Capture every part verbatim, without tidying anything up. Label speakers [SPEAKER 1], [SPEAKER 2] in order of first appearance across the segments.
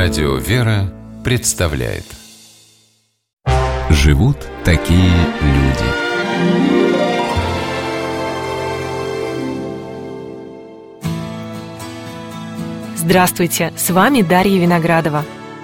[SPEAKER 1] Радио «Вера» представляет. Живут такие люди.
[SPEAKER 2] Здравствуйте, с вами Дарья Виноградова.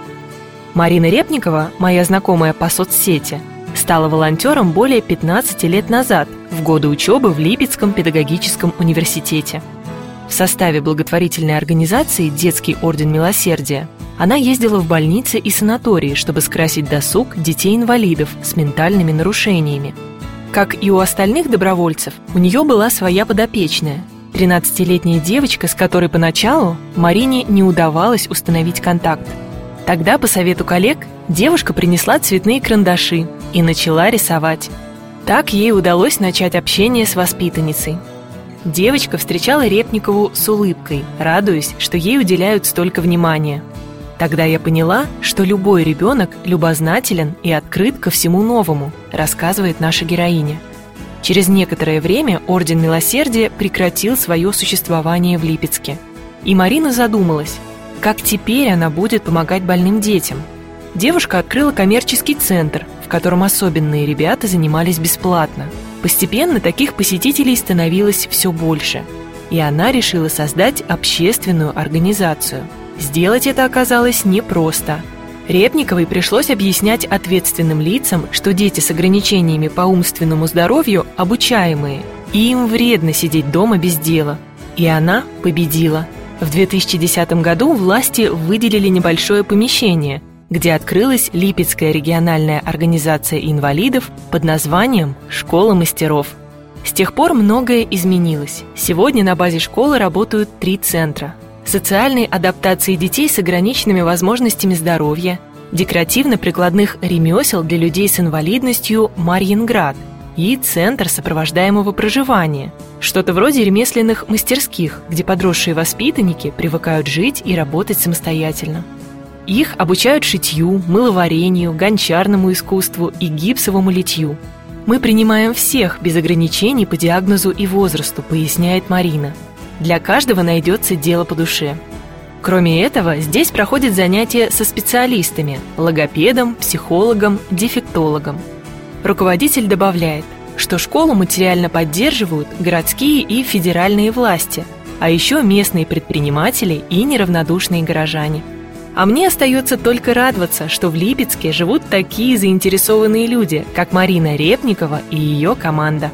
[SPEAKER 2] Марина Репникова, моя знакомая по соцсети, стала волонтером более пятнадцати лет назад, в годы учебы в Липецком педагогическом университете. В составе благотворительной организации «Детский орден милосердия» она ездила в больницы и санатории, чтобы скрасить досуг детей-инвалидов с ментальными нарушениями. Как и у остальных добровольцев, у нее была своя подопечная – тринадцатилетняя девочка, с которой поначалу Марине не удавалось установить контакт. Тогда, по совету коллег, девушка принесла цветные карандаши и начала рисовать. Так ей удалось начать общение с воспитанницей. Девочка встречала Репникову с улыбкой, радуясь, что ей уделяют столько внимания. Тогда я поняла, что любой ребенок любознателен и открыт ко всему новому, рассказывает наша героиня. Через некоторое время Орден Милосердия прекратил свое существование в Липецке. И Марина задумалась, как теперь она будет помогать больным детям. Девушка открыла коммерческий центр, в котором особенные ребята занимались бесплатно. Постепенно таких посетителей становилось все больше, и она решила создать общественную организацию. Сделать это оказалось непросто. Репниковой пришлось объяснять ответственным лицам, что дети с ограничениями по умственному здоровью обучаемые, и им вредно сидеть дома без дела. И она победила. В две тысячи десятом году власти выделили небольшое помещение, где открылась Липецкая региональная организация инвалидов под названием «Школа мастеров». С тех пор многое изменилось. Сегодня на базе школы работают три центра: социальной адаптации детей с ограниченными возможностями здоровья, декоративно-прикладных ремесел для людей с инвалидностью «Марьинград» и Центр сопровождаемого проживания, что-то вроде ремесленных мастерских, где подросшие воспитанники привыкают жить и работать самостоятельно. Их обучают шитью, мыловарению, гончарному искусству и гипсовому литью. «Мы принимаем всех без ограничений по диагнозу и возрасту», поясняет Марина. «Для каждого найдется дело по душе». Кроме этого, здесь проходят занятия со специалистами – логопедом, психологом, дефектологом. Руководитель добавляет, что школу материально поддерживают городские и федеральные власти, а еще местные предприниматели и неравнодушные горожане. А мне остается только радоваться, что в Липецке живут такие заинтересованные люди, как Марина Репникова и ее команда.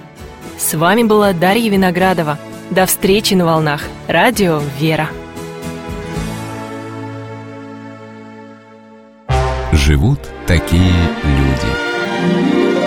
[SPEAKER 2] С вами была Дарья Виноградова. До встречи на волнах. Радио «Вера».
[SPEAKER 1] Живут такие люди.